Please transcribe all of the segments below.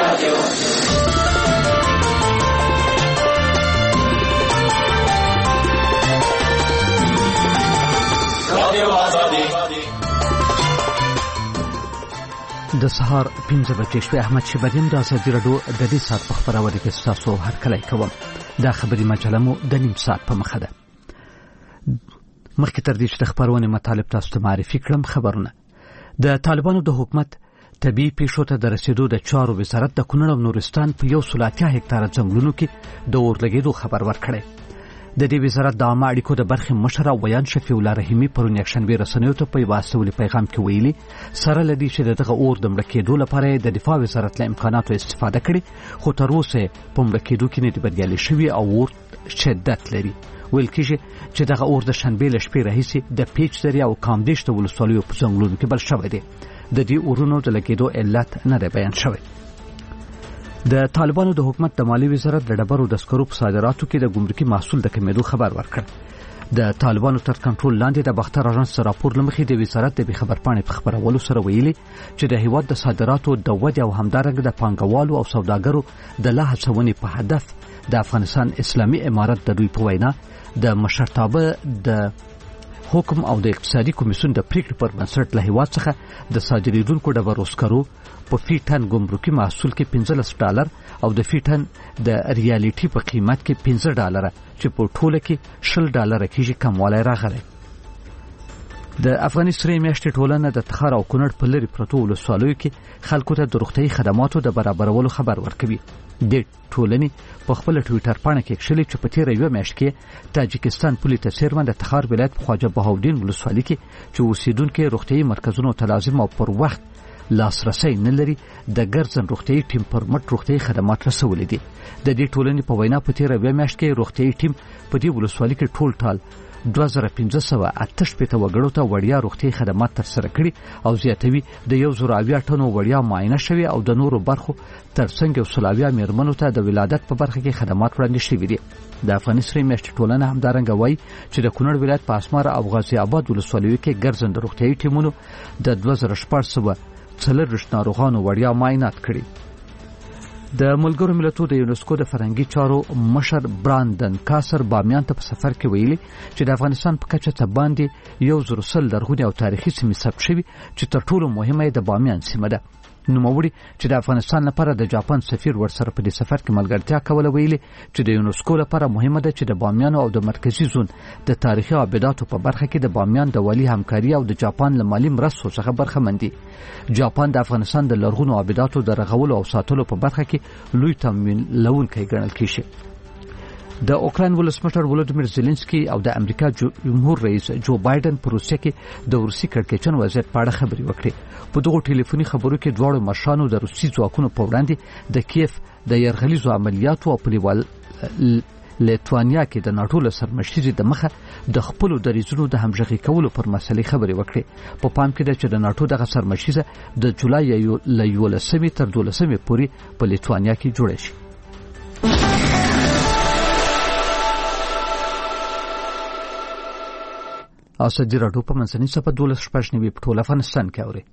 د سهار 5 بجې شوې. احمد شبریم د ازادي راډیو د دې ساعت په خبرونه کې تاسو هرکلی کوم. دا خبري مجله مو د نیم ساعت په مخه ده. مخکې تر دې چې د خبرونه مطالب تاسو ته معرفي کړم، خبرونه د طالبانو د حکومت طبيعي پیښو ته د رسیدو د چارو وزارت د کونړ او نورستان په 180 هکتاره ځنګلونو کې د اور لګیدو خبر ورکړی. د دې وزارت د عامه اړیکو د برخې مشر ویان شفیع الله رحیمي پرون یکشنبه رسنیو ته په واسطه پیغام کې ویلي سره لدی چې دغه اور د مړ کېدو لپاره د دفاع وزارت له امکاناتو استفاده کړي، خو تر اوسه په مړ کېدو کې نه دی بریالي شوی او اور شدت لري. ویل کېږي چې دغه اور د شنبه له شپې راهیسې د پیچ دریا او کامدیش د ولسوالیو په ځنګلونو کې بل شوی دی. د دې اورونو د لګیدو علت نه دی بیان شوی. د طالبانو د حکومت د مالی وزارت د ډبرو د سکرو په صادراتو کې د ګمرکي محصول د کمیدو خبر ورکړ. د طالبانو تر کنټرول لاندې د باختر اژانس راپور لمخې د وزارت د خبرپاڼې په خبرولو سره ویلي چې د هیواد د صادراتو د ودې او همدارنګه د پانګوالو او سوداګرو د لا هڅونې په هدف د افغانستان اسلامي امارت د دوی په وینا د مشرتابه د حکم او د اقتصادي کمیسیون د پریکړې پر بنسټ له هیواد څخه د صادریدونکو ډبرو سکرو په فی ټن ګمرکي محصول کې $15 او د فی ټن د ریالټي په قیمت کې $15 چې په ټوله کې $10 کېږي کموالی راغلی. د افغاني سرې میاشتې ټولنه د تخار او کونړ په لري پرتو ولسوالیو کې خلکو ته د روغتیايي خدماتو د برابرولو خبر ورکوي. د ټولنې په خپل ټویټر پاڼه کې کښلي چې په تیره یو میاشت کې تاجکستان پولي ته څیرمن د تخار ولایت په خواجه بهاودین ولسوالۍ کې چې اوسیدونکو روغتیايي مرکزونو ته لازم او پر وخت لاسرسي نه لري د ګرځن روغتیايي ټیم پر مټ روغتیايي خدمات رسولي دي. د دې ټولنې په وینا په تیره یو میاشت کې روغتیايي ټیم په دې ولسوالۍ کې ټول 2588 وګړو ته وړیا روغتیايي خدمات ترسره کړي او زیاتوي د 1000 ټنو وړیا معاینه شوی او د نورو برخو ترڅنګ وسلاویا میرمنو ته د ولادت په برخه کې خدمات وړاندې شوي دي. د افغاني سرې میاشتې ټولنه همدارنګه وایي چې د کونړ ولایت په اسمار او غازی آباد ولسوالیو کې ګرځند روغتیايي ټیمونو د 2400 ناروغانو وړیا معاینات کړي. د ملګرو ملتونو د یونسکو د فرهنګي چارو مشر براندن کاسر بامیان ته په سفر کې ویلي چې د افغانستان په کچه ته باندې 100 لرغونې او تاریخي سیمې ثبت شوي چې تر ټولو مهمه د بامیان سیمه ده. نوموړي چې د افغانستان لپاره د جاپان سفیر ورسره په دې سفر کې ملګرتیا کوله ویلي چې د یونسکو لپاره مهمه ده چې د بامیان او د مرکزی زون د تاریخي ابداتو په برخه کې د بامیان د والي همکاري او د جاپان له مالي مرستو څخه برخمن دي. جاپان د افغانستان د لرغونو ابداتو د رغولو او ساتلو په برخه کې لوی تمویل لونکی ګڼل کیږي. د اوکراین ولسمشر ولودیمیر زيلنسکي او د امریکا جمهور رئیس جو بایدن په روسیه کې د روسي کړکېچن وضعیت په اړه خبري وکړي. په دغه ټلیفوني خبرو کې دواړو مشرانو د روسي ځواکونو په وړاندې د کیف د یرغلیزو عملیاتو او په لیتوانیا کې د ناټو له سرمشري د مخه د خپل دریځونو د همغږي کولو پر مسلې خبري وکړي. په پام کې ده چې د ناټو دغه سرمشري د جولای له 11 تر 12 پورې په لیتوانیا کې جوړه شي. ازادي راډیو په منځنۍ صفحه 12 په ټول افغانستان کې اوري.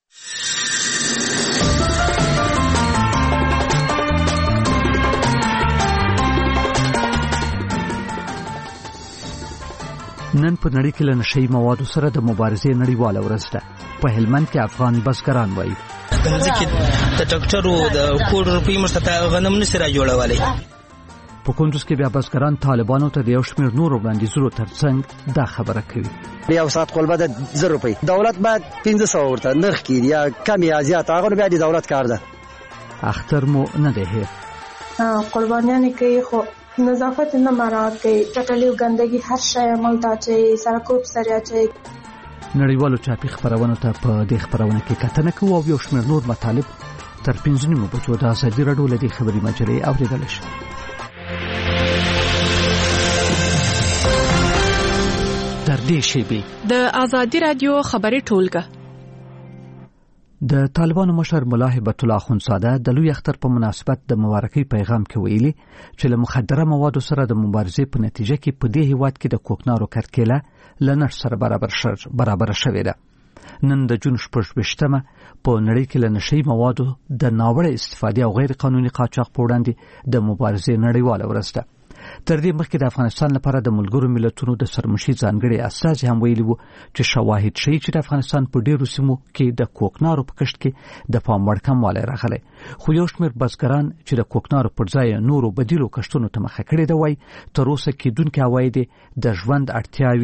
نن په نړۍ کې له نشئی موادو سره د مبارزې نړیواله ورځ ده. په هلمند کې افغان بزګران وایي ځکه د ډاکټرو د کوډ روپی مستطاع غنم نشي را جوړولای. په کندوز کې بیا بزګران طالبانو ته د یو شمېر نور وړاندیزونو ترڅنګ دا خبره کوي. یو سات قلبه د 0 روپۍ دولت باید 1500 ورته نرخ کړي یا کم یا زیات هغه بیا د دولت کار ده. اختر مو نه ده هیر قربانیان کوي خو نظافت نه مراعات کوي. ټټلی ګندګي هر شی ملته چې سرکوب سره چې نړیوالو چاپی خبرونه ته په دې خبرونه کې کتنه کوو او یو شمېر نور مطالب تر 15 بجو د ازادي راډیو لدی خبري مجلې اوریدل شي. تر دې شی د ازادي راډیو خبري ټولګه د طالبانو مشر ملا هبت الله خونزاده د لوی اختر په مناسبت د مبارکۍ پیغام کې ویلي چې له مخدره موادو سره د مبارزې په نتیجه کې په دې هیواد کې د کوکنارو کرکیله لنر سره برابر شوې ده. نن د جون 28مه په نړۍ کې له نشئی موادو د ناوړه استفادې او غیر قانوني قاچاق په وړاندې د مبارزې نړیواله ورځ ده. تر دې مخکې د افغانستان لپاره د ملګرو ملتونو د سرمشي ځانګړي استازي هم ویلي وو چې شواهد ښیي چې د افغانستان په ډیرو سیمو کې د کوکنارو په کښت کې د پام وړ کموالی راغلی، خو یو شمېر بزګران چې د کوکنارو پر ځای نورو بدیلو کښتونو ته مخه کړې ده وایي تر اوسه کېدونکي عواید د ژوند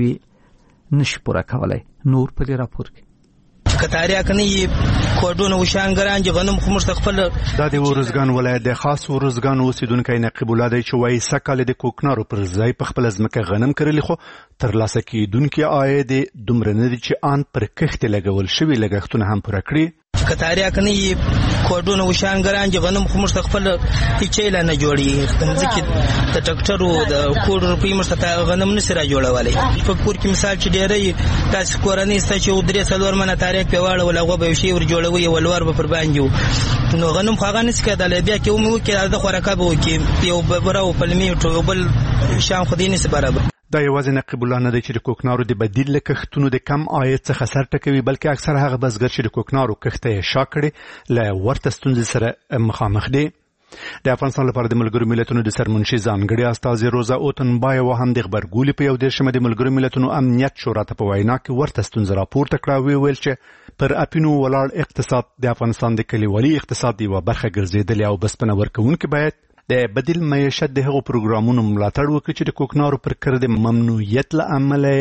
اړتیاوې نشي پوره کولی. نور په دې راپور کې کتاریا کني کوډونه وشانګران چې غنم خو مشت خپل د ورزګان ولایت د خاص ورزګان اوسیدونکو نقیب الله دی چې وایي سکهاله د کوکنارو پر ځای په خپل ځمکه غنم کرلی، خو تر لاسه کېدونکي عاید دومره نه دي چې آن پر کښت لګول شوي لګښتونه هم پوره کړي. کتاریا کني کوډونه وشانګران چې غنم خو مشت خپل هیڅ نه جوړي، ځکه د ټکټرو د کوډ روپی مشت غنم نشي را جوړولای. په کور کې مثال چې ډېرې تاسو کورنۍ ست چې درې څلور منه تاریخ په واړه ولا غو به شي ور جوړوي ولور به پر باندې نو غنم خو غنس کېدل بیا کې مو کې د خوراکه به کې یو برو پلمي ټو بل شام خدي نس برابر. دا یوازې نقیب الله نه دی چې د کوکنارو د بدیل کښتونو د کم عاید څخه سر ټکوي، بلکې اکثر هغه بزګر چې د کوکنارو کښت یې شا کړي له ورته ستونزې سره مخامخ دي. د افغانستان لپاره د ملګرو ملتونو د سرمنشي ځانګړي استازي روزا اوتنبایووا هم د خبرګولي په 11مه د ملګرو ملتونو امنیت شورا ته په وینا کې ورته ستونزه راپورته کړه، ویل چې پر اپینو ولاړ اقتصاد د افغانستان د کلیوالي اقتصاد یوه برخه ګرځېدلې او بسپنه ورکوونکي باید د بدیل معیشت د هغو پروګرامونو ملاتړ وکړي چې د کوکنارو پر کړه د ممنوعیت له امله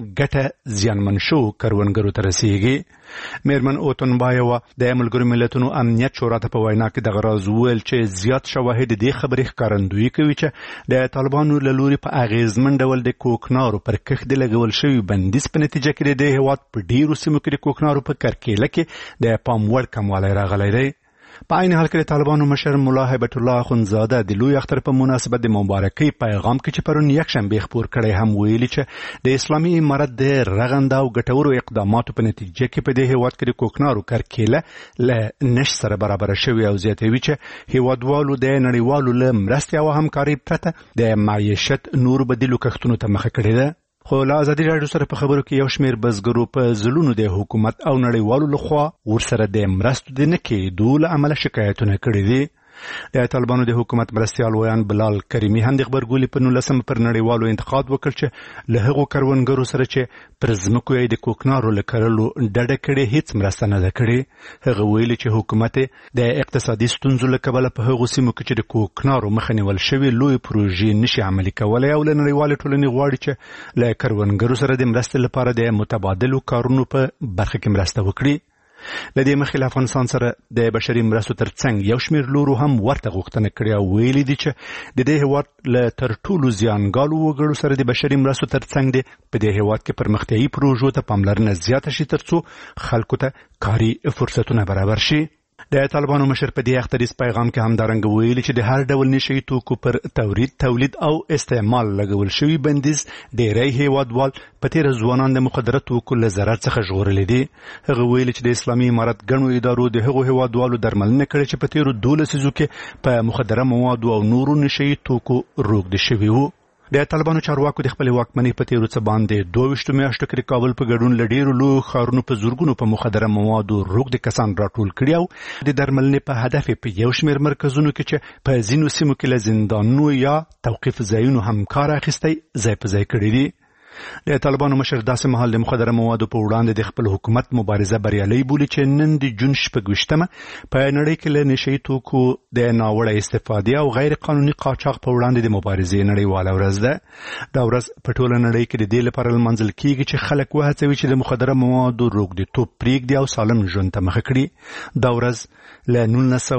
ګټه زیانمن شو کروندګرو ته رسیږي. میرمن اوتنبایووا د ملګرو ملتونو امنیت شورا ته په وینا کې دغه راز وویل چې زیات شواهد دې خبرې ښکارندویي کوي چې د طالبانو له لوري په اغیزمن ډول د کوکنارو پر کښت د لګول شوي بندیز په نتیجه کې د هېواد په ډیرو سیمو کې د کوکنارو په کرکیله کې د پام وړ کموالی راغلی دی. په عین حال کې د طالبانو مشر ملا هیبت الله اخندزاده د لوی اختر په مناسبت د مبارکۍ پیغام کې چې پرون یکشنبه خپور کړی هم ویلي چې د اسلامي امارت د رغنده او ګټورو اقداماتو په نتیجه کې په دې هیواد کې د کوکنارو کرکیله له نش سره برابر شوی او زیاتوي چې هیوادوالو د نړیوالو له مرستې او همکارۍ پرته د معیشت نور بدیلو کښتونو ته مخه کړې ده. خو له ازادي راډیو سره په خبرو کې یو شمېر بزګرو په ځلونو د حکومت او نړیوالو لخوا ورسره د مرستو د نه کېدو له امله شکایتونه کړي دي. د طالبانو د حکومت مرستیال ویان بلال کریمي هم د خبرګولي په 19 پر نړیوالو انتقاد وکړ چې له هغو کروندګرو سره چې پر ځمکو یې د کوکنارو له کرلو ډډه کړې هیڅ مرسته نه ده کړې. هغه ویلي چې حکومت د اقتصادي ستونزو له کبله په هغو سیمو کې چې د کوکنارو مخه نیول شوي لوی پروژې نشي عملي کولی او له نړیوالې ټولنې غواړي چې له کروندګرو سره د مرستې لپاره د متبادلو کارونو په برخه کې مرسته وکړي. لدې مخې له افغانستان سره د بشري مرستو ترڅنګ یو شمېر لورو هم ورته غوښتنه کړې او ویلي دي چې د دې هېواد له تر ټولو زیانګالو وګړو سره د بشري مرستو ترڅنګ د په دې هېواد کې پرمختیایي پروژو ته پاملرنه زیاته شي ترڅو خلکو ته کاري فرصتونه برابر شي. د طالبانو مشر په دې اختریز پیغام کې همدارنګه ویلي چې د هر ډول نشئی توکو پر تولید او استعمال لګول شوی بندیز ډېری هیوادوال په تېره ځوانان د مخدره توکو له ضرر څخه ژغورلی دي. هغه ویلي چې د اسلامي امارت ګڼو ادارو د هغو هیوادوالو درملنه کړې چې په تېرو 12 لسیزو کې په مخدره موادو او نورو نشئی توکو روږدي شوي وو. د طالبانو چارواکو د خپل واکمنۍ په تیرو څه باندې 22 میاشتو کې د کابل په ګډون له ډیرو لویو ښارونو په زورګونو په مخدره موادو روږدي کسان راټول کړي او د درملنې په هدف په یو شمېر مرکزونو کې چې په ځینو سیمو کې له زندانونو یا توقیف ځایونو هم کار اخیستی ځای په ځای کړي دي. د طالبانو مشر داسې مهال د مخدره موادو په وړاندې د خپل حکومت مبارزه بریالۍ بولي چې نن د جون 26مه په نړۍ کې له نشئی توکو د ناوړه استفادې او غیر قانوني قاچاق په وړاندې د مبارزې نړیواله ورځ ده. دا ورځ په ټوله نړۍ کې د دې لپاره لمانځل کیږي چې خلک وهڅوي چې د مخدره موادو روږديتوب پرېږدي او سالم ژوند ته مخه کړي. دا ورځ له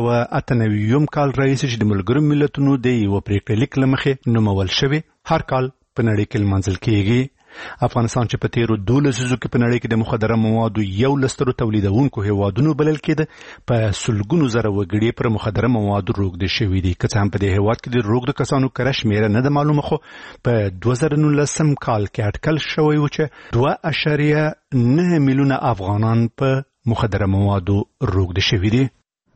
1998 کال راهیسې چې د ملګرو ملتونو د یو پریکړه لیک له مخې نومول شوی هر کال په نړۍ کې لمانځل کیږي. افغانستان چې په تیرو 12 لسیزو کې په نړۍ کې د مخدره موادو یو لسترو تولیدونکو هیوادونو بلل کېده په سلګونو زره وګړي پر مخدره موادو روږدي شوي دي. که څه هم په دې هیواد کې د روږدو کسانو کره شمېره نه ده معلومه، خو په 2019 کال کې اټکل شوی و چې 2.9 میلیونه افغانان په مخدره موادو روږدي شوي دي.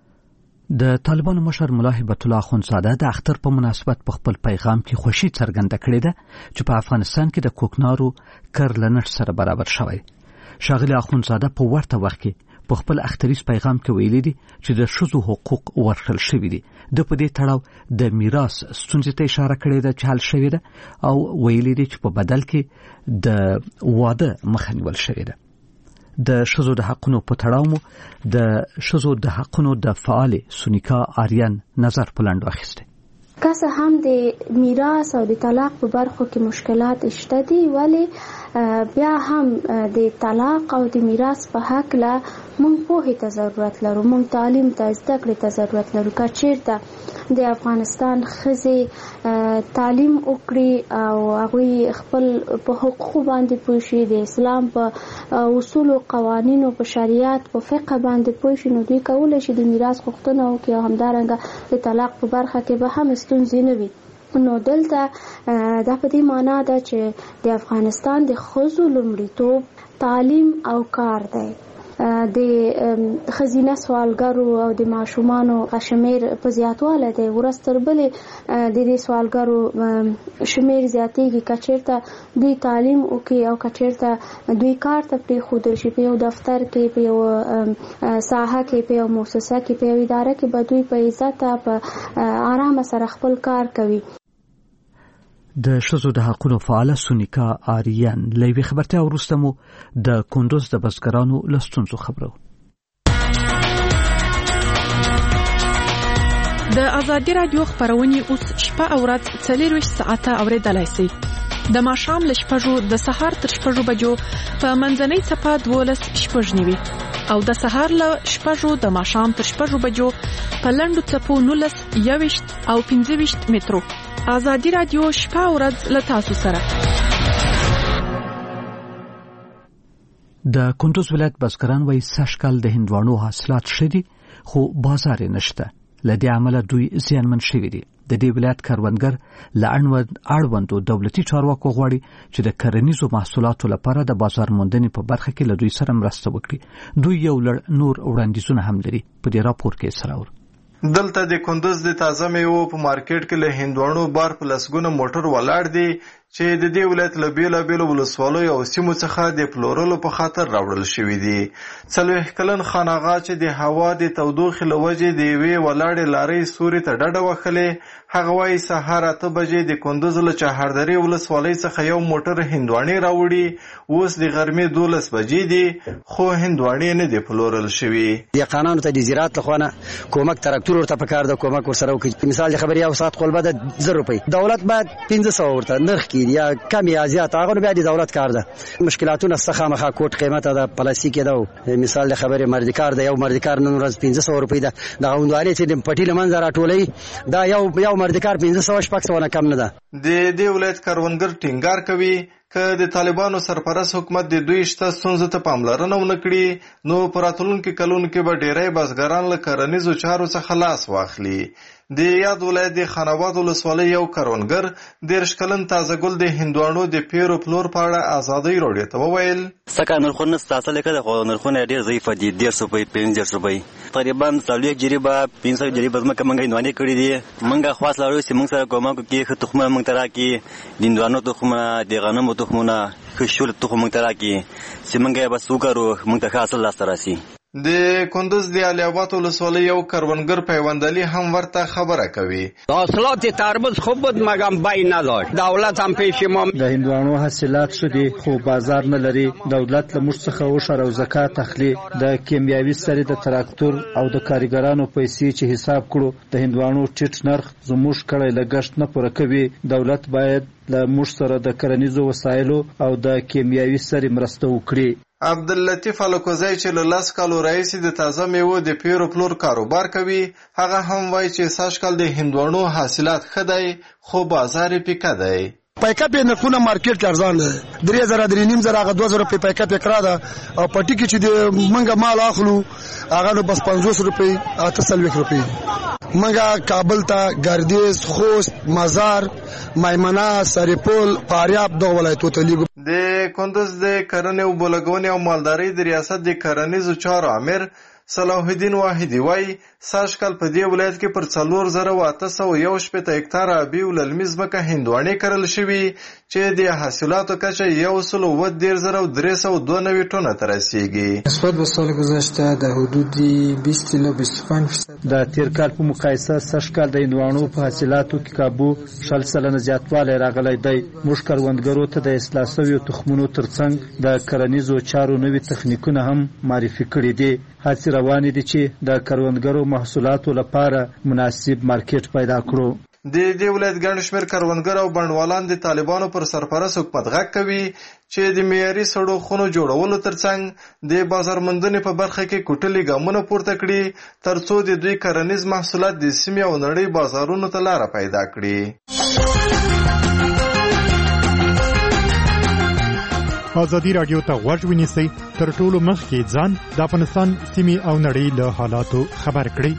د طالبانو مشر ملا هیبت الله اخندزاده د اختر په مناسبت په خپل پیغام کې خوشي څرګنده کړې ده چې په افغانستان کې د کوکنارو کر له نرخ سره برابر شوی. ښاغلي اخوندزاده په ورته وخت کې په خپل اختریز پیغام کې ویلي دي چې د ښځو حقوق ورکړل شوي دي. د په دې تړاو د میراث ستونزې ته اشاره کړې ده چې حل شوې ده او ویلي دي چې په بدل کې د واده مخه نیول شوې ده. د ښځو د حقونو په تړاو مو د ښځو د حقونو د فعال سونیکا آریان نظر په لاندې اخیسته. که څه هم د میراث او د طلاق په برخو کې مشکلات شته دي، ولی بیا هم د طلاق او د میراث په حق له مونږ پوهې ته ضرورت لرو، مونږ تعلیم ته زده کړې ته ضرورت لرو. که چیرته د افغانستان ښځې تعلیم وکړي او هغوی خپل په حقوقو باندې پوه شي، د اسلام په اصولو قوانینو په شریعت په فقه باندې پوه شي، نو دوی کولی شي د میراث غوښتنه وکړي او همدارنګه د طلاق په برخه کې به هم ستونزې نه وي. نو دلته دا په دې معنا ده چې د افغانستان د ښځو لومړیتوب تعلیم او کار دی. د ښځینه سوالګرو او د ماشومانو شمیر په زیاتوالی دی، ورځ تر بلې د دې سوالګرو شمیر زیاتېږي. که چېرته دوی تعلیم وکړي او که چېرته دوی کار ته پرېښودل شي، په یو دفتر کې، په یو ساحه کې، په یو مؤسسه کې، په یو اداره کې به دوی په عزت په آرامه سره خپل کار کوي. د ښځو د حقونو فعاله سونیکا آریان له یوې خبرتیا وروسته مو د کندوز د بزګرانو له ستونزو خبرو. د ازادي راډیو خبرونه اوس شپه او ورځ 24 ساعته اوریدلای شئ. د ماښام له 6 د سهار تر 6 بجو په منځنۍ صفه 12:09 او د سهار له 6 د ماښام تر 6 بجو په لنډو صفو 19 21 او 25 مترو. ازادي راډیو شپه او ورځ له تاسو سره. د کندوز ولایت بزګران وایي سږکال د هندوانو حاصلات ښه دي خو بازار یې نشته. له دې امله دوی زیانمن شوي دي. د دې ولایت کروندګر له اړوندو دولتي چارواکو غواړي چې د کرنیزو محصولاتو لپاره د بازار موندنې په برخه کې له دوی سره مرسته وکړي. دوی یو لړ نور وړاندیزونه هم لري. په دې راپور کې سراور دلته د کندوز د تازه میوو په مارکیټ کې له هندوانو بار په لسګونه موټر ولاړ دي چې د دې ولایت له بیلابیلو ولسوالیو او سیمو څخه د پلورلو په خاطر راوړل شوي دي. 40 کلن خان آغا چې د هوا د تودوخې له وجې د یوې ولاړې لارۍ سوري ته ډډه وهلې، هغه وایي سهار 8 بجې د کندوز له چهاردرې ولسوالۍ څخه یو موټر هندوانې راوړي. اوس د غرمې 12 بجې دي خو هندوانې نه دي پلورل شوي. یقینانو ته د زراعت له خوانه کومک تراکتور ورته پکار ده، کومک ورسره وکړي. مثال د خبري او ساعت قلبه د 1000 روپۍ دولت باید 1500 ورته نرخ کړي یا کم یا زیات، هغه بیا د دولت کار ده. مشکلاتونه څخه مخه کوټ قیمته ده پلاستیک ده. مثال د خبري مردکار ده، یو مردکار نن ورځ 1500 روپۍ ده. د غوندوالي چې د پټی لمنځه راټولې دا یو مردکار 1500 شپږ کم نه ده. د دې ولایت کروندګر ټینګار کوي که د طالبانو سرپرست حکومت د دوی شته ستونزو ته پاملرنه ونه کړي نو په راتلونکو کلونو کې به ډېری بزګران له کرنیزو چارو څخه لاس واخلي. د یاد ولایت د خاناباد ولسوالۍ یو کروندګر 13 کلن تازه ګل د هندوانو د پیرو پلور په اړه ازادۍ راډیو ته وویل څنګه نرخونه ستاسو لیکل خو نرخونه ډېر ضعیف دي. 150 روپۍ 15 روپۍ تقریبا 40 جریبه 500 جریبه زمکه منګه هندوانې کړې دي. منګه خاص لرو چې موږ سره کومه کې تخمه موږ ترا کې د هندوانو تخمه د غنمو تخمونه خشول تخمه موږ ترا کې چې منګه بس وکړو موږ ته حاصل لاس راسي. د کندوز د علي آباد ولسوالۍ یو کروندګر پیوندالي هم ورته خبره کوي. حاصلات تربوز خوب بود مګم بای نه داشت. دولت هم پېښمم د هندوانو حاصلات شدي خو بازار نه لري. دولت له موږ څخه وشر او زکات اخلي. د کیمیاوي سری د تراکتور او د کارګرانو پیسې چې حساب کړو د هندوانو ټیټ نرخ زموږ کړي لګښت نه پوره کوي. دولت باید له موږ سره د کرنیزو وسایلو او د کیمیاوي سری مرسته وکړي. عبداللطیف الکوزی چې له 10 کالو راهیسې د تازه میوو د پیرو پلور کاروبار کوي، هغه هم وایي چې سږکال د هندوانو حاصلات ښه دی خو بازار یې پیکه دی. پایکاپ یې نرخونه مارکیټ کې ارزان دی. 3000 3.5 هغه 2000 روپۍ پایکاپ یې کرا ده او پټي کې چې د منګه مال اخلو هغه نو بس 500 روپۍ 800 روپۍ. منګه کابل ته ګردیز خوست مزار میمنه سریپول فاریاب دغه ولایتو ته لیږو. د کندوز د کرنې او بولګونې او مالدارۍ د ریاست د کرنیزو چارو امیر صلاح الدین واحدی وایي سږ کال په دې ولایت کې پر 4881 هکتاره آبي وللمي ځمکه هندواڼې کرل شوي چې د حاصلاتو کچه 1,73,392 ټنه ته رسیږي. نسبت به سال گذشته در حدود 20 الی 25%. د تیر کال په مقایسه سږ کال د هندواڼو په حاصلاتو کې کابو 40% زیاتوالی راغلی دی. موږ کروندګرو ته د اصلاح شویو تخمونو ترڅنګ د کرنیزو چارو نوي تخنیکونه هم معرفي کړي دي. هڅې روانې دي چې د کروندګرو محصولاتو لپاره مناسب مارکیټ پیدا کړو. د دې ولایت ګڼ شمېر کروندګر او بڼوالان د طالبانو پر سرپرست حکومت غږ کوي چې د معیاري سړو خونو جوړولو ترڅنګ د بازار موندنې په برخه کې کوټلي ګامونه پورته کړي ترڅو د دوی کرنیز محصولات د سیمې او نړۍ بازارونو ته لاره پیدا کړي. ازادي رادیو ته غوږ ونیسئ تر ټولو مخکې ځان د افغانستان سیمې او نړۍ له حالاتو خبر کړئ.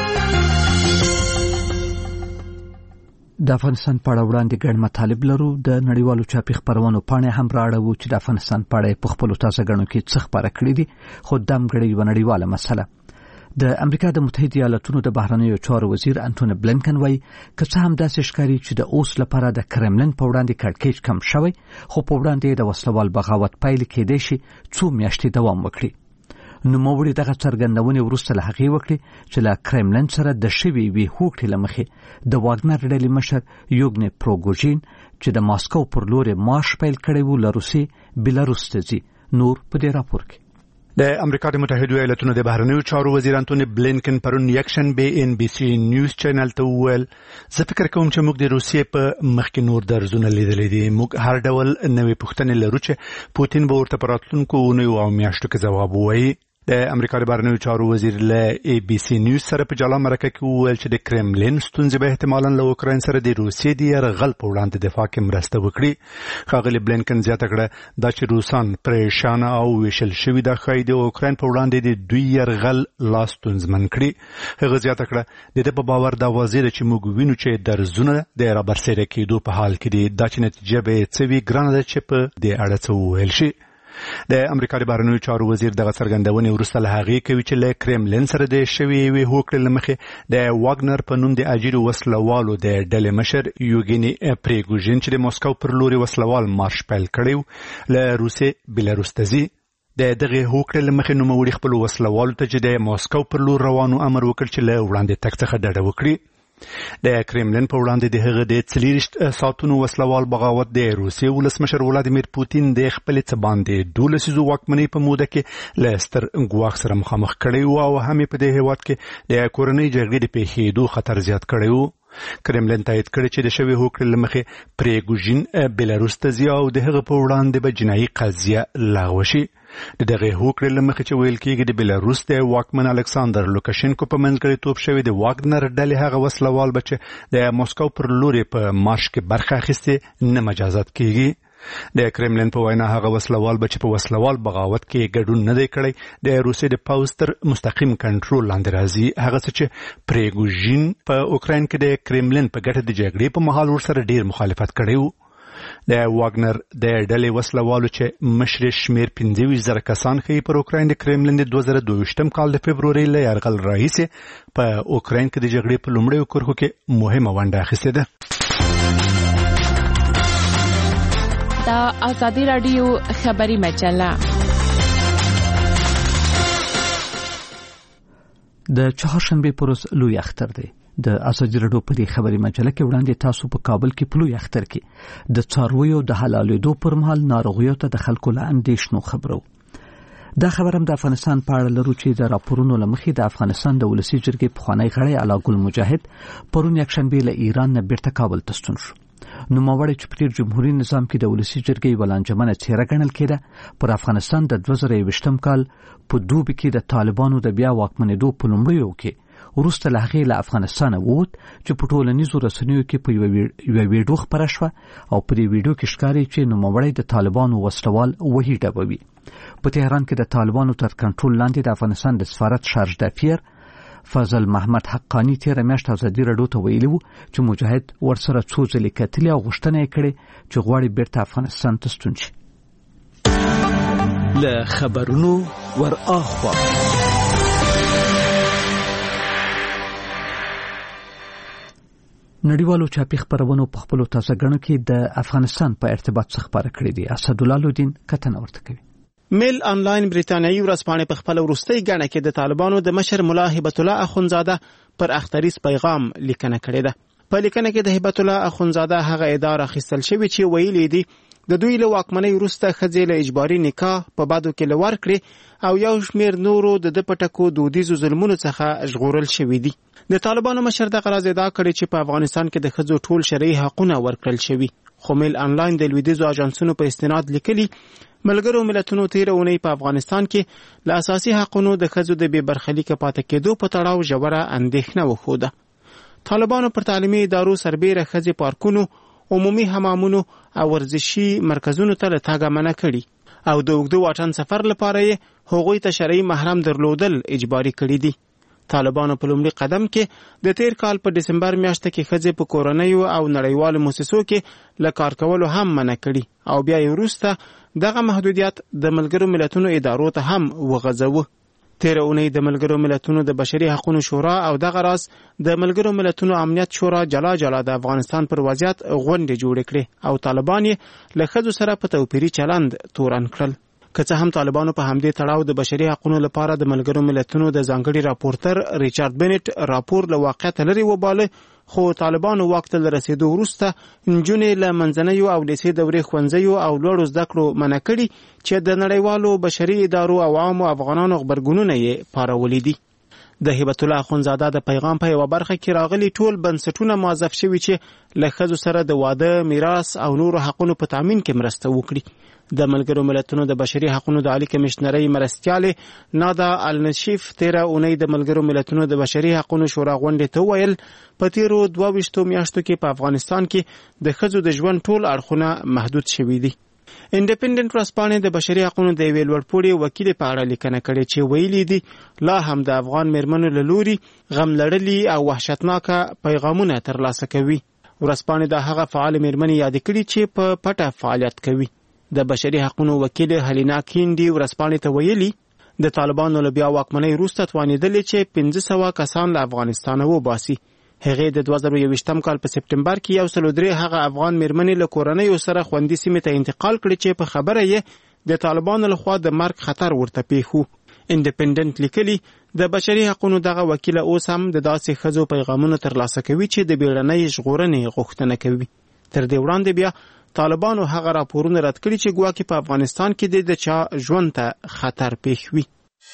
د افغانستان په اړه وړاندې ګڼ مطالب لرو. د نړیوالو چاپي خپرونو پاڼې هم راړو چې د افغانستان په اړه په خپلو تازه ګڼو کې څه خبره کړي دي، خو دم ګړی یوه نړیواله مسله. د امریکا د متحده ایالاتونو د بهرنیو چارو وزیر انټونی بلینکن وایي که څه هم داسې ښکاري چې د اوس لپاره د کرملن په وړاندې کړکېچ کم شوی، خو په وړاندې د وسلوال بغاوت پایل کېدای شي څو میاشتې دوام وکړي. نوموړي دغه څرګندونې وروسته له هغې وکړې چې له کرملن سره د شوې یوې هوکړې له مخې د واګنر ډلې مشر یوګني پروګوژین چې د ماسکو پر لور مارش پیل کړی و له روسیې بیلاروس ته ځي. نور په دې راپور کې د امریکا د متحده ایالاتونو د بهرنیو چارو وزیر انټونی بلینکن پرون یکشن به ان بي سي نیوز چینل ته وویل زه فکر کوم چې موږ د روسیې په مخ کې نور درزونه لیدلې دي. موږ هر ډول نوې پوښتنې لرو چې پوتین به ورته په راتلونکو اونیو او میاشتو کې ځواب ووایي. د امریکا د بهرنیو چارو وزیر له اي بي سي نیوز سره په جلا مرکه کې وویل چې د کرملین ستونزې به احتمالاً له اوکراین سره د روسیې د یرغل په وړاندې دفاع کې مرسته وکړي. ښاغلي بلینکن زیاته کړه دا چې روسان پریشانه او ویشل شوي دا ښایي د اوکراین په وړاندې د دوی یرغل لا ستونزمن کړي. هغه زیاته کړه د ده په باور دا واضح ده چې موږ وینو چې درزونه د رابرسېره کېدو په حال کې دي. دا چې نتیجه به یې څه وي ګرانه ده چې په دې اړه څه وویل شي. د امریکا د بهرنیو چارو وزیر دغه څرګندونې وروسته له هغې کوي چې له کرملین سره د شوې یوې هوکړې له مخې د واګنر په نوم د اجیرو وسلوالو د ډلې مشر یوګیني پریګوژین چې د موسکو پر لوري وسلوال مارش پیل کړی له روسیې بیلاروس ته ځي. د دغه هوکړې له مخې نوموړي خپلو وسلوالو ته چې د موسکو پر لور روانو امر وکړ چې له وړاندې تګ څخه ډډه وکړي. د کرملین په وړاندې د هغه د 40 ساعتونو وسلوال بغاوت د روسیې ولسمشر ولادیمیر پوتین د خپل څه باندې 12 لسیزو واکمنۍ په موده کې له ستر ګواښ سره مخامخ کړی و او هم په دې هیواد کې د کورنۍ جګړې د پیښېدو خطر زیات کړی و. کرملین تایید کړی چې د شوې هوکړې له مخې پریګوژین بیلاروس ته ځي او د هغه په وړاندې به جنایي قضیه لغوه شي. د دغه هوکړې له مخې چې ویل کېږي د بیلاروس د واکمن الکساندر لوکاشینکو په منځګړیتوب شوی د واګنر ډلې هغه وسلوال به چې د موسکو پر لوري په مارش کې برخه اخیستې نه مجازات کېږي. د کرملین په وینا هغه وسلوال به چې په وسلوال بغاوت کې ګډون نه دی کړی د روسیې د پوځ تر مستقیم کنټرول لاندې راځي. هغه څه چې پریګوژین په اوکراین کې د کرملین په ګټه د جګړې په مهال ورسره ډیر مخالفت کړی و. د واګنر د ډلې وسلوالو چې مشر شمیر 25,000 کسان ښیي پر اوکراین د کرملین د 2022 کال د فبرورۍ له یرغل راهیسې په اوکراین کې د جګړې په لومړیو کرښو کې مهمه ونډه اخیستې ده. دا ازادي رادیو خبري مجله د چهارشنبه پر ورځ لوی اختر دی. د ازادي رادیو په دې خبري مجله کې وړاندې تاسو په کابل کې په لوی اختر کې د څارویو د حلالېدو پر مهال ناروغیو ته د خلکو له اندېښنو خبرو. دا خبر هم د افغانستان په اړه لرو چې د راپورونو له مخې د افغانستان د ولسي جرګې پخوانی غړی علا ګل مجاهد پرون یکشنبه له ایران نه بیرته کابل ته ستون شو. نوموړی چې په تیر جمهوریت نظام کې د ولسي جرګې ولانجمنه څیره ګڼل کېده، پر افغانستان د 2021 کال په دوبي کې د طالبانو د بیا واکمنېدو په لومړیو کې وروسته له هغې له افغانستانه ووت چې په ټولنیزو رسنیو کې په یوه ویډیو خپره شوه او په دې ویډیو کې ښکاري چې نوموړی د طالبانو وسلوال وحید ډبوي. په تهران کې د طالبانو تر کنټرول لاندې د افغانستان د سفارت شارج دافیر فضل محمد حقانی تیر میاشت ازادي رادیو ته ویلي و چې مجاهد ورسره څو ځلې کتلې او غوښتنه یې کړې چې غواړي بیرته افغانستان ته ستون شي. له خبرونو ور اخوا نړیوالو چاپی خبرونو په خپل تازه غنو کې د افغانستان په ارتباط څخه خبره کړې دي. اسدالله لودین کتن ورته کوي. میل آنلاین بریتانیایی ورځپاڼه په خپل وروستۍ غنه کې د طالبانو د مشر ملا هبت الله اخونزاده پر اختریز پیغام لیکنه کړې ده. په لیکنه کې د هبت الله اخونزاده هغه اداره خستل شوی چې ویلي دي د دوی له واکمنۍ وروسته ښځې له اجباري نکاح په بادو کې لور کړې او یو شمېر نورو د پټکو دودیزو ظلمونو څخه ژغورل شوي دي. د طالبانو مشر دغه راز ادعا کړې چې په افغانستان کې د ښځو ټول شرعي حقونه ورکړل شوي. خو میل آنلاین د لویدیځو اجانسونو په استناد لیکلي ملګرو ملتونو تیر اونۍ په افغانستان کې له اساسي حقونو د ښځو د بې برخلیکه پاتې کېدو په تړاو ژوره اندېښنه وښوده. طالبانو پر تعلیمي ادارو سربیره ښځې پارکونو، عمومي حمامونو او ورزشي مرکزونو ته له تګه منع کړي او د اوږده واټن سفر لپاره یې هغوی ته شرعي محرم درلودل اجباري کړي دي. طالبانو په لومړي قدم کې د تیر کال په دسمبر میاشت کې ښځې په کورنیو او نړیوالو مؤسسو کې له کار کولو هم منع کړي او بیا یې وروسته دغه محدودیت د ملګرو ملتونو ادارو ته هم وغځوه. تیر اونۍ د ملګرو ملتونو د بشري حقوقو شورا او دغه راز د ملګرو ملتونو امنیت شورا جلا د افغانستان پر وضعیت غونډې جوړې کړې او طالبان یې له ښځو سره په توپیري چلند تورن کړل. که څه هم طالبانو په همدې تړاو د بشري حقوقو لپاره د ملګرو ملتونو د ځانګړي راپورټر ریچارډ بنټ راپور له واقعیت لري وباله، خو طالبانو وخت له رسیدو وروسته نجونې له منځنیو او لیسې دورې ښوونځیو او لوړو زده کړو منع کړي چې د نړیوالو بشري ادارو او عامو افغانانو غبرګونونه یې پارولي دي. د هبت الله اخونزاده د پیغام په یوه برخه کې راغلي ټول بنسټونه موظف شوي چې له ښځو سره د واده، میراث او نورو حقونو په تامین کې مرسته وکړي. د ملګرو ملتونو د بشري حقوقو د عالی کمشنرۍ مرستیالې نادا النشیف تیر اونۍ د ملګرو ملتونو د بشري حقوقو شورا غونډې ته ویل په تیرو 22 میاشتو کې په افغانستان کې د ښځو د ژوند ټول اړخونه محدود شوي دي. انډیپندنت ورځپاڼې د بشري حقوقو د یوې لوړپوړي وکیل په اړه لیکنه کړې چې ویلي دي لا هم د افغان میرمنو له لوري غم لړلي او وحشتناکه پیغامونه ترلاسه کوي. ورځپاڼې د هغه فعال میرمنې یاد کړي چې په پټه فعالیت کوي. د بشري حقوقو وکیل هلینا کینډي ورځپاڼې ته ویلي د طالبانو له بیا واکمنۍ وروسته توانېدلې چې 500 کسان له افغانستانه وباسي. هغې د 2021 کال په سپټمبر کې 103 هغه افغان میرمنې له کورنیو سره خوندي سیمې ته انتقال کړي چې په خبره یې د طالبانو لخوا د مرګ خطر ورته پیښ و. انډیپندنت لیکلي د بشري حقوقو دغه وکیل اوس هم د داسې ښځو پیغامونه ترلاسه کوي چې د بیړنۍ ژغورنې غوښتنه کوي. تر دې وړاندې بیا طالبانو هغه راپورونه رد کړي چې ګواکې په افغانستان کې د چا ژوند ته خطر پیښ وي.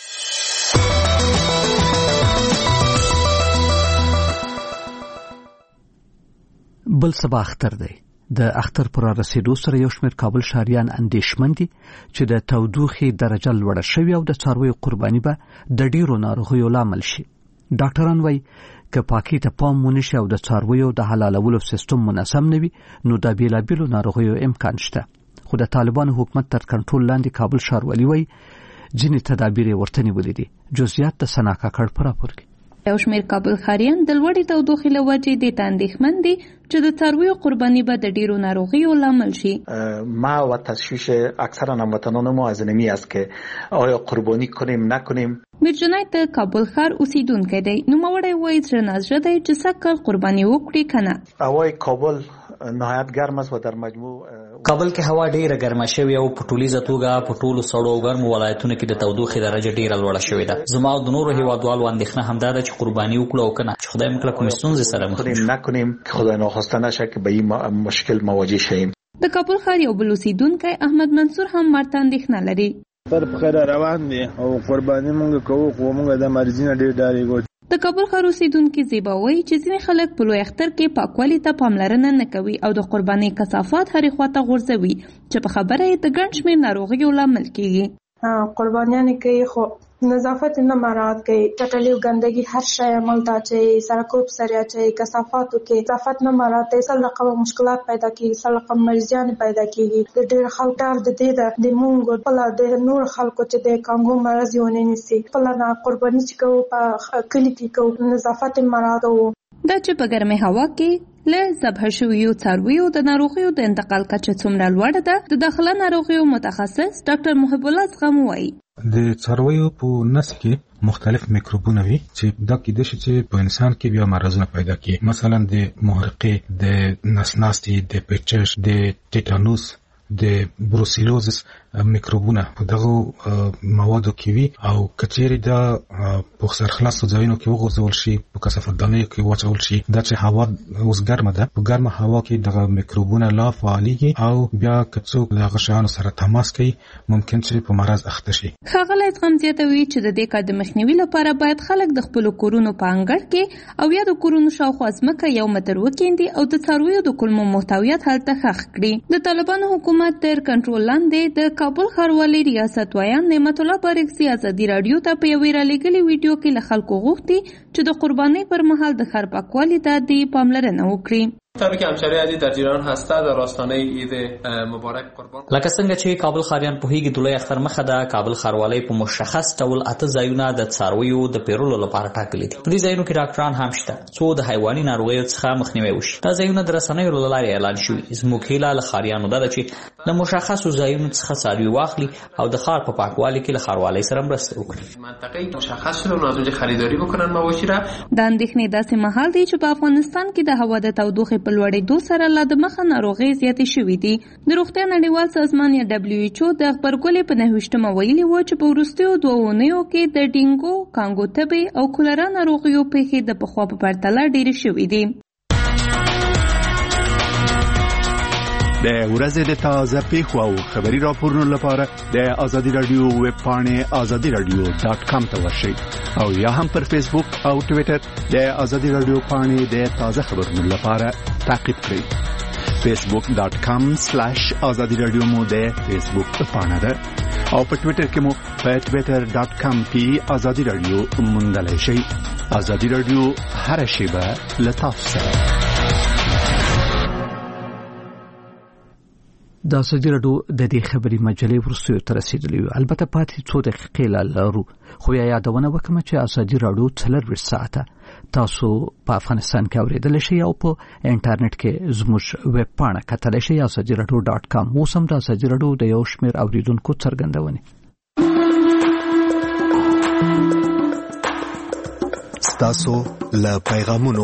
بل سبا اختر دی. د اختر پر رسیدو سره یو شمېر کابل ښاریان اندېښمن دي چې د تودوخې درجه لوړه شوې او د څارویو قرباني به د ډېرو ناروغیو لامل شي. ډاکټران وایي که پاکي ته پام ونشي او د څارویو د حلالولو سیستم منظم نه وي نو د بیلابیلو ناروغیو امکان شته. خو د طالبانو حکومت تر کنټرول لاندې کابل ښاروالي وایي ځینې تدابیر یې ورته نیولي دي. جزئیات د ثنا کاکړ په راپور کې. یو شمېر کابل ښاریان د لوړې تودوخې له وجې دې ته اندېښمن دي چې د څارویو قرباني به د ډېرو ناروغیو لامل شي. ما و تشویش اکثر هموطنان ما از اینمی است که آیا قربانی کنیم نکنیم. میر جنید د کابل ښار اوسیدونکی دی. نوموړی وایي زړه نازړه دی چې سږ قرباني وکړي که نه. هوای کابل نهایت ګرم است و در مجموع کابل کې هوا ډیره ګرمه شوې او په ټولیزه توګه په ټولو سړو او ګرمو ولایتونو کې د تودوخې درجه ډیره لوړه شوې ده. زما او د نورو هیوادوالو اندېښنه همدا ده چې قرباني وکړو او که نه چې خدای مو کله کومې ستونزې سره مخ نکنیم که خدای ناخواسته نشه که به این مشکل مواجه شویم. د کابل ښار یو بل اوسیدونکی احمد منصور هم ورته اندېښنه لري. پر خیر روان دي او قرباني مونږ کوو خو مونږ د مرضی نه ډېر ډارېږو. د کابل ښار اوسیدونکي زیبا وایي چې ځینې خلک په لوی اختر کې پاکوالي ته پاملرنه نه کوي او د قربانۍ کثافات هرې خواته غورځوي چې په خبره یې د ګڼ شمېر ناروغیو لامل کېږي. قربانیانې کوي خو نظافت نه مراعات کوي. چټلي او ګندګي هر شی عمل ته اچوي، سرکوب سره اچوي، کثافاتو کې نظافت نه مراعات کوي. سل رقم مشکلات پیدا کېږي، سل رقم مریضیان پیدا کېږي. د ډېر خلک ډار د دې د مونږ په د نور خلکو چې د کانګو مرض یې ونه نیسي. خپله قرباني چې کوو په کلي کې کوو نظافت مراعات کوو. دا چې په ګرمې هوا کې له ذبح شویو څارویو د ناروغیو د انتقال کچه څومره لوړه ده د داخله ناروغیو متخصص ډاکټر محب الله زغم وایي. د څارویو په نسل کې مختلف میکروبونه وي چې دا کېدای شي چې په انسان کې بیا مرزونه پیدا کړي، مثلا د محرقې، د نسناستي، د پیچش، د ټیټانوس، د بروسیلوزس میکروبونه په دغه موادو کې وي او کچېری دا په سرخلاصو ځایونو کې وغورځول شي، په کثافاتدانیو کې واچول شي. دا چې هوا اوس ګرمه ده، په ګرمه هوا کې دغه میکروبونه لا فعاليږي او بیا که څوک له هغه شیانو سره تماس کوي ممکن چې په مرض اخته شي. ښاغلی زغم زیاتوي چې د دې کار د مخنیوي لپاره باید خلک د خپلو کورونو په انګړ کې او یا د کورونو شاوخوا ځمکه 1 متر وکیندي او د څارویو د کولمو محتویات هلته ښخ کړي. د طالبانو حکومت تر کنټرول لاندې د کابل ښاروالۍ ریاست وایان نعمت الله بارکزي ازادي راډیو ته په یوې رالیږلې ویډیو کې له خلکو غوښتي چې د قربانۍ پر مهال د ښار پاکوالي ته د پاملرنه وکړي. طبعا که همشهری عزیز در جریان هسته در راستانه عید مبارک قربان. لکه څنګه چې کابل ښاریان پوهیږي د لوی اختر مخه ده، کابل ښاروالۍ په مشخص ډول 8 ځایونه د څارویو د پیرولو لپاره ټاکلي دي. په دې ځایونو کې ډاکټران هم شته څو د حیواني ناروغیو څخه مخنیوي وشي. دا ځایونه د رسنیو له لارې اعلان شوي. زموږ هیله له ښاریانو ده چې له مشخصو ځایونو څخه څاروي واخلي او د ښار په پاکوالي کې له ښاروالۍ سره مرسته وکړي. منطقه مشخص شده و از اونجا خریداری بکنن مواشی را. د اندېښنې داسې مهال دی چې په افغانستان کې د هوا د تودوخې په لوړېدو سره لا د مخه ناروغۍ زیاتې شوې دي. د روغتیا نړیوال سازمان یا WHO د غبرګولې په 29مه ویلي و چې په وروستیو 2 اونیو کې د ډینګو، کانګو تبې او کولرا ناروغیو پیښې د پخوا په پرتله ډېرې شوې دي. د ورځې د تازه پیښو او خبري راپورونو لپاره د ازادي رادیو ویب پاڼې azadiradio.com ته ورشئ او یا هم پر فیسبوک او ټوئیټر د ازادي رادیو پاڼې د تازه خبرونو لپاره تعقیب کړئ. facebook.com/azadiradio مو د فیسبوک پاڼه ده او په ټوئیټر کې مو په twitter.com کې ازادي رادیو موندلای شئ. ازادي رادیو هر شیبه له تاسو سره. د ازادي راډیو د دې خبري مجلې ورسره تر رسیدلی، البته پاتې 2 دقیقې لرو، خو یادونه وکم چې ازادي راډیو 24 ساعته تاسو په افغانستان کې اوریدل شئ او په انټرنیټ کې زموږ ویب پاڼه کتلی شئ azadiradio.com. اوس هم د ازادي راډیو د یو شمېر اوریدونکو څرګندونې تاسو له پیغامونو.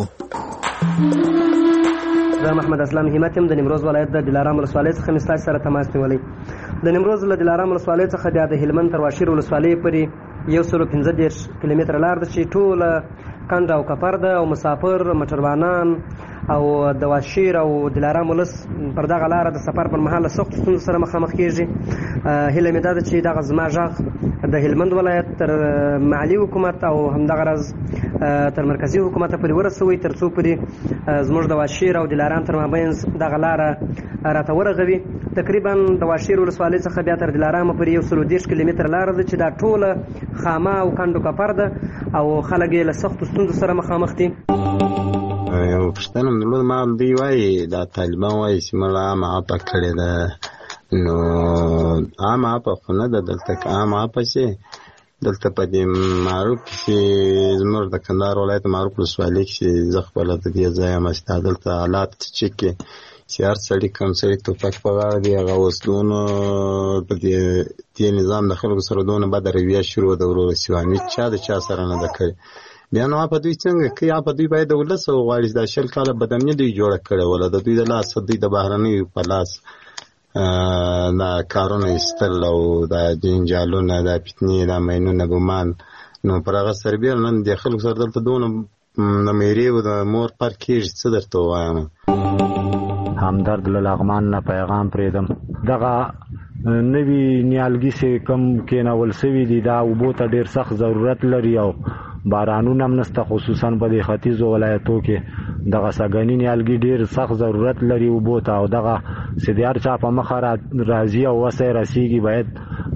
زه محمد اسلام همت يم د نیمروز ولایت د دلارام ولسوالۍ څخه مستاج سره تماس نیولی. د نیمروز له دلارام ولسوالۍ څخه د هلمند تر واشیر ولسوالۍ پورې 115 کیلومتره لار ده چې ټوله کند او کپر ده او مسافر موټروانان او د واشیر او دلارام ولس پر دغه لار د سفر پر مهال سخت ستونزو سره مخامخ کیږي. هیله مې ده چې دغه زما ژغ د هلمند ولایت تر محلي حکومت او همدغه راز تر مرکزی حکومت پورې ورسوي ترڅو پورې زموږ د واشیر او دلارام تر مابین دغه لار راته ورغوي. تقریبا د واشیر ولسوالۍ څخه بیا تر دلارام پورې 130 کیلومتره لار ده چې دا ټوله خامه او کندو کپر ده او خلک له سخت ستونزو سره مخامخ دي. یو پښتنه نو ما دی وای دا طالبان وای چې مله عامه اپا کړی ده، نو عامه اپا خو نه ده دلته، عامه اپا چې دلته په دې معروف چې زموږ د کندهار ولایت معروف ولسوالۍ کې زه خپله د دې ځای یم چې دلته حالات چک کې چې هر سړي کوم سړي توپک په غاړه دی، هغه وسلونو په دې نظام د خلکو سره دونه بده رویه شروع ده ورور سیواني چا د چا سره نه ده کړې. بیا نو په دوی څنګه کوي؟ په دوی باید د ولس غواړي دا 20 کاله بدامني دوی جوړه کړې ولا د دوی د لاس دوی د بهرنیو په لاس دا کارونه ایستل او دا جنجالونه دا فتنې دا مینونه ګمان نو پر هغه سربیل نن د خلکو سره دلته دونه د میری او د مور پر کېږي څه درته وایم. همدرد لغمان نه پیغام پریدم دغه نوی نیالګي چې کم کېنول سوي دي دا اوبو ته ډېر سخت ضرورت لري او بارانونه هم نشته، خصوصا په دې ختیځو ولایتو کې دغه سږني نیالګي ډېر سخت ضرورت لري اوبو ته او دغه چې د هر چا په مخه راځي او وسه رسیږي باید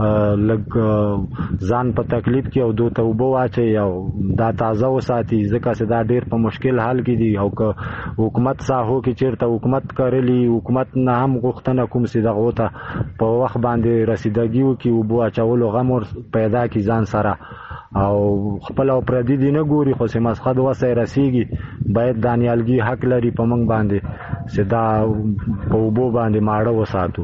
لږ ځان په تکلیف کې او دوی ته اوبه واچوي او دا تازه وساتي ځکه چې دا ډېر په مشکل حال کې دي او که حکومت ساحو کې چیرته حکومت کړلی حکومت نه هم غوښتنه کوم چې دغه ته په وخت باندې رسیدګي وکړي اوبو اچولو غم پیدا کړي ځان سره او خپل او پردي دي نه ګوري خو چې مسخد وسه رسیږي باید دا نیالګي حق لري په موږ باندې چې دا په اوبو باندې ماړه وساتو.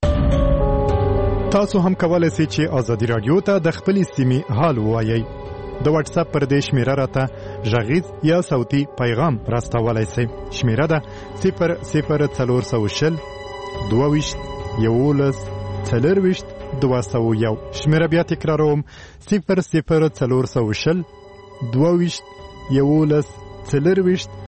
تاسو هم کولای شئ چې ازادي رادیو ته د خپل سیمې حال ووایئ. د واتس اپ پر دې شمیره راته غږیز یا صوتي پیغام راستولای شئ. شمیره ده 00420 22 11 40 201. شمیره بیا تکراروم 00420 22 11 40